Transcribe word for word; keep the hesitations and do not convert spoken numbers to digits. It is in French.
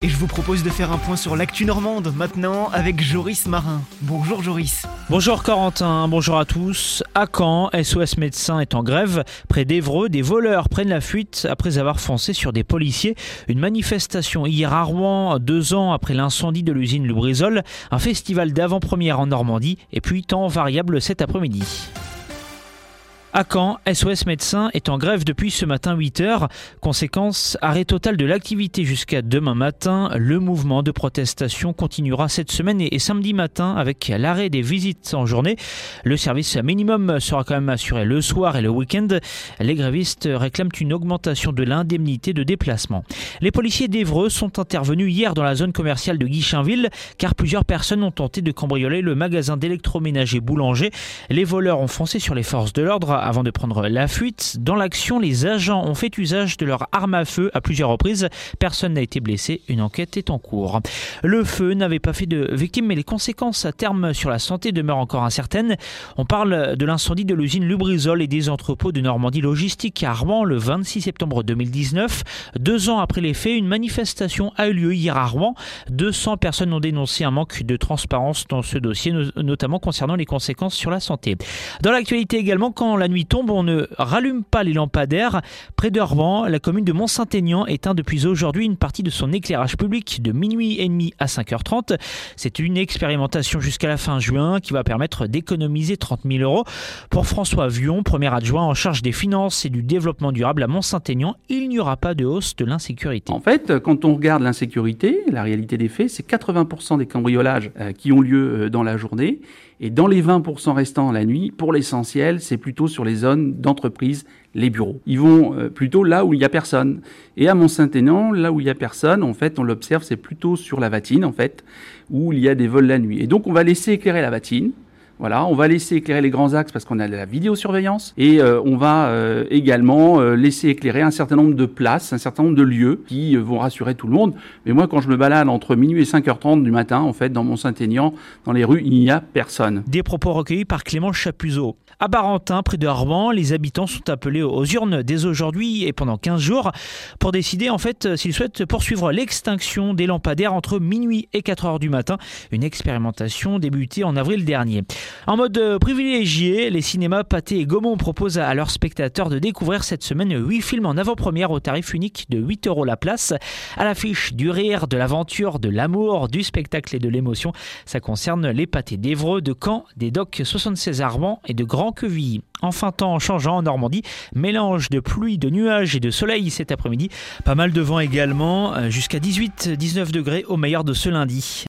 Et je vous propose de faire un point sur l'actu normande maintenant avec Joris Marin. Bonjour Joris. Bonjour Corentin, bonjour à tous. À Caen, S O S Médecins est en grève. Près d'Évreux, des voleurs prennent la fuite après avoir foncé sur des policiers. Une manifestation hier à Rouen, deux ans après l'incendie de l'usine Lubrizol. Un festival d'avant-première en Normandie et puis temps variable cet après-midi. À Caen, S O S Médecins est en grève depuis ce matin huit heures. Conséquence, arrêt total de l'activité jusqu'à demain matin. Le mouvement de protestation continuera cette semaine et samedi matin avec l'arrêt des visites en journée. Le service minimum sera quand même assuré le soir et le week-end. Les grévistes réclament une augmentation de l'indemnité de déplacement. Les policiers d'Évreux sont intervenus hier dans la zone commerciale de Guichainville car plusieurs personnes ont tenté de cambrioler le magasin d'électroménager Boulanger. Les voleurs ont foncé sur les forces de l'ordre avant de prendre la fuite. Dans l'action, les agents ont fait usage de leur arme à feu à plusieurs reprises. Personne n'a été blessé. Une enquête est en cours. Le feu n'avait pas fait de victimes, mais les conséquences à terme sur la santé demeurent encore incertaines. On parle de l'incendie de l'usine Lubrizol et des entrepôts de Normandie Logistique à Rouen le vingt-six septembre deux mille dix-neuf. Deux ans après les faits, une manifestation a eu lieu hier à Rouen. deux cents personnes ont dénoncé un manque de transparence dans ce dossier, notamment concernant les conséquences sur la santé. Dans l'actualité également, quand la nuit tombe, on ne rallume pas les lampadaires. Près de Rouen, la commune de Mont-Saint-Aignan éteint depuis aujourd'hui une partie de son éclairage public de minuit et demi à cinq heures trente. C'est une expérimentation jusqu'à la fin juin qui va permettre d'économiser trente mille euros. Pour François Vion, premier adjoint en charge des finances et du développement durable à Mont-Saint-Aignan, il n'y aura pas de hausse de l'insécurité. En fait, quand on regarde l'insécurité, la réalité des faits, c'est quatre-vingts pour cent des cambriolages euh, qui ont lieu euh, dans la journée. Et dans les vingt pour cent restants la nuit, pour l'essentiel, c'est plutôt sur les zones d'entreprise, les bureaux. Ils vont euh, plutôt là où il n'y a personne. Et à Mont-Saint-Aignan, là où il n'y a personne, en fait, on l'observe, c'est plutôt sur la Vatine, en fait, où il y a des vols la nuit. Et donc, on va laisser éclairer la Vatine. Voilà, on va laisser éclairer les grands axes parce qu'on a de la vidéosurveillance et euh, on va euh, également euh, laisser éclairer un certain nombre de places, un certain nombre de lieux qui euh, vont rassurer tout le monde. Mais moi, quand je me balade entre minuit et cinq heures trente du matin, en fait, dans Mont-Saint-Aignan, dans les rues, il n'y a personne. Des propos recueillis par Clément Chapuzot. À Barentin, près de Rouen, les habitants sont appelés aux urnes dès aujourd'hui et pendant quinze jours pour décider en fait s'ils souhaitent poursuivre l'extinction des lampadaires entre minuit et quatre heures du matin. Une expérimentation débutée en avril dernier. En mode privilégié, les cinémas Pathé et Gaumont proposent à leurs spectateurs de découvrir cette semaine huit films en avant-première au tarif unique de huit euros la place. À l'affiche du rire, de l'aventure, de l'amour, du spectacle et de l'émotion. Ça concerne les Pathés d'Évreux, de Caen, des Docks soixante-seize à Rouen et de Grand-Quevilly. Enfin, temps changeant en Normandie, mélange de pluie, de nuages et de soleil cet après-midi. Pas mal de vent également, jusqu'à dix-huit à dix-neuf degrés au meilleur de ce lundi.